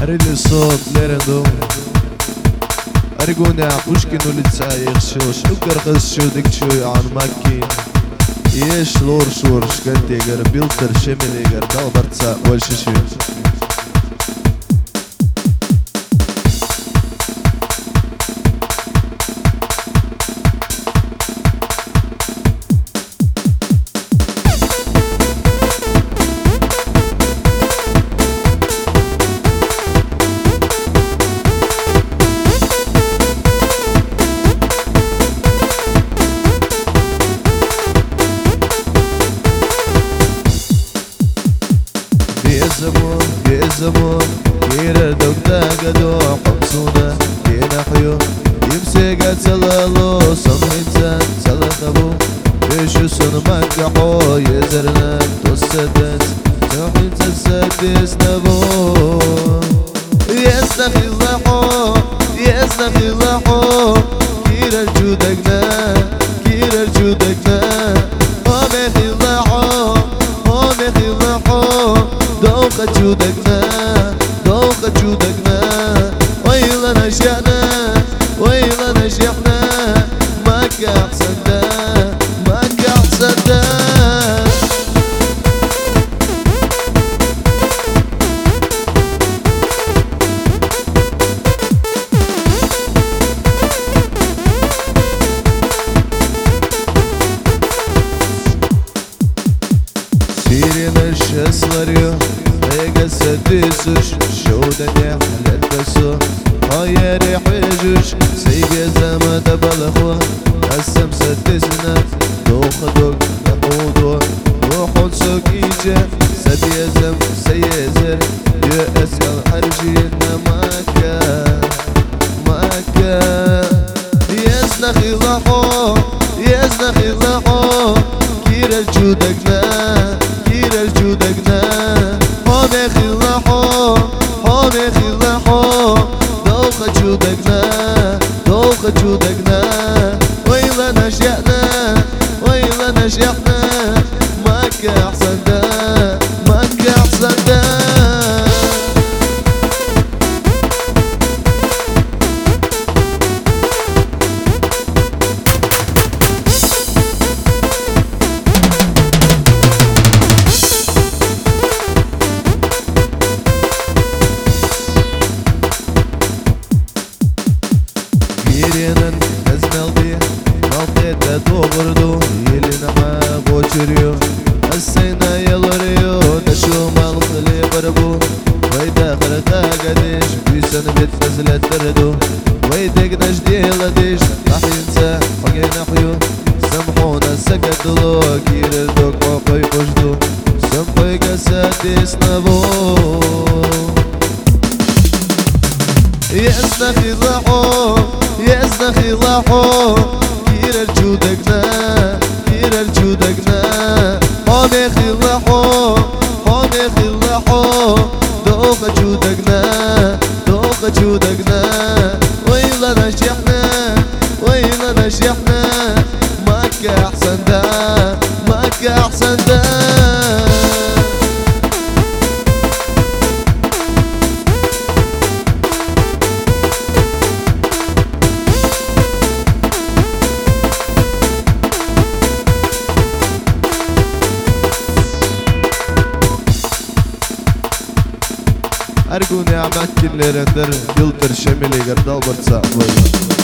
أريد صوت ليرندو أرجونا بوشكين ولتسايق شوش أكر خس شو دك شو عن ماكين يش لور شور شكنتي غير بيلتر شملي غير دالبرتسا والششو يزمون كير دوكتا قدو حبسونا كينا حيو يمسيقا تلالو صميتان تلخبو بيشو سن مكحو يزرنا توسدت توحين تسدس نبو يستخي اللحو كير الجودقنا وميخي اللحو دوخة جودقنا ويلا نشأنا ماك أحسن ده Sirina şeslarıyor Vega sedisuş Şodanya halelbesu Hayeri حجوش سيجي زمد بلخوة قسم سدسنا دوخدوك نحوضو روحو سوق إيجا سبيزم سيزر يأسكال أرجينا ماكا يزنخي لحو كير الجودقنا حوميخي اللحو دوخة جودقنا ويلا نشأنا ماك أحسن ده Yerinin ezmeldi Maltete doğurdu Yelini ha geçiriyor Esseyna yalvarıyor Taşu malkılı barbu Vayda kırıta gadiş Büyüsünü bitmezlettirdu Vayda gnaş diyeladiş Nahinsa Hagin ahyu Samhuna sakadulu Girildik Vakay koşdu Sampay gasadis nabu يزنخي ضحو كير الجودقنا حوميخي اللحو دوخة جودقنا ويلا نشأنا ماك أحسن ده أرجوني أماكن لرندر فلتر شملي قردال برتسا